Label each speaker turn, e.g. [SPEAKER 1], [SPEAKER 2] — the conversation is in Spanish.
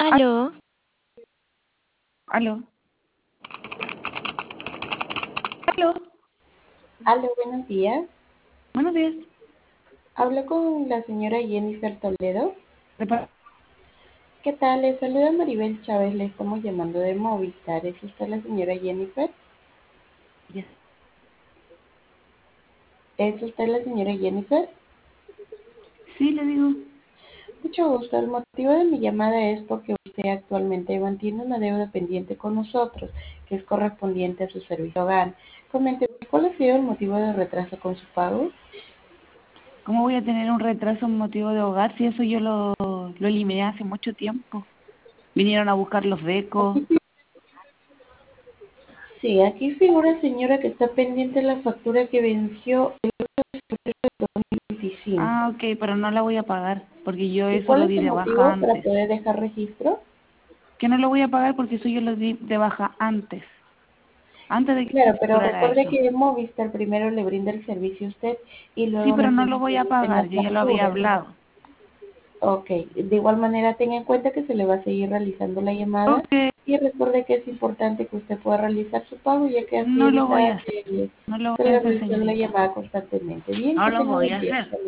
[SPEAKER 1] Aló,
[SPEAKER 2] Aló, aló,
[SPEAKER 3] Aló, buenos días.
[SPEAKER 2] buenos días.
[SPEAKER 3] Hablo con la señora Jennifer Toledo.
[SPEAKER 2] De par-
[SPEAKER 3] ¿Qué tal? Le saluda Maribel Chávez. Le estamos llamando de Movistar. ¿Es usted la señora Jennifer?
[SPEAKER 2] Yes.
[SPEAKER 3] ¿Es usted la señora Jennifer?
[SPEAKER 2] Sí, le digo.
[SPEAKER 3] Mucho gusto. El motivo de mi llamada es porque usted actualmente mantiene una deuda pendiente con nosotros, que es correspondiente a su servicio hogar. Comente, ¿cuál ha sido el motivo de retraso con su pago?
[SPEAKER 2] ¿Cómo voy a tener un retraso en motivo de hogar si eso yo lo eliminé hace mucho tiempo? Vinieron a buscar los becos.
[SPEAKER 3] Aquí, sí, aquí figura, señora, que está pendiente la factura que venció el 25.
[SPEAKER 2] Ah, ok, pero no la voy a pagar porque yo
[SPEAKER 3] ¿Y
[SPEAKER 2] eso
[SPEAKER 3] cuál
[SPEAKER 2] lo
[SPEAKER 3] es
[SPEAKER 2] di
[SPEAKER 3] el
[SPEAKER 2] de baja
[SPEAKER 3] motivo para
[SPEAKER 2] antes.
[SPEAKER 3] poder dejar registro?
[SPEAKER 2] Que no lo voy a pagar porque eso yo lo di de baja antes de que
[SPEAKER 3] Claro, pero
[SPEAKER 2] cobrara
[SPEAKER 3] recuerde
[SPEAKER 2] eso.
[SPEAKER 3] que Movistar primero le brinda el servicio a usted y
[SPEAKER 2] Sí,
[SPEAKER 3] luego
[SPEAKER 2] pero
[SPEAKER 3] nos
[SPEAKER 2] no lo voy a
[SPEAKER 3] emiten
[SPEAKER 2] pagar,
[SPEAKER 3] las
[SPEAKER 2] yo ya lo había
[SPEAKER 3] facturas.
[SPEAKER 2] hablado.
[SPEAKER 3] Ok, de igual manera tenga en cuenta que se le va a seguir realizando la llamada
[SPEAKER 2] Ok,
[SPEAKER 3] y recuerde que es importante que usted pueda realizar su pago ya que
[SPEAKER 2] no lo voy a
[SPEAKER 3] Hacienda
[SPEAKER 2] hacer, no lo
[SPEAKER 3] se
[SPEAKER 2] voy a
[SPEAKER 3] le
[SPEAKER 2] hacer,
[SPEAKER 3] realiza la
[SPEAKER 2] señorita.
[SPEAKER 3] llamada constantemente. Bien,
[SPEAKER 2] No
[SPEAKER 3] que
[SPEAKER 2] lo
[SPEAKER 3] tenga
[SPEAKER 2] voy
[SPEAKER 3] buen
[SPEAKER 2] a
[SPEAKER 3] día.
[SPEAKER 2] hacer.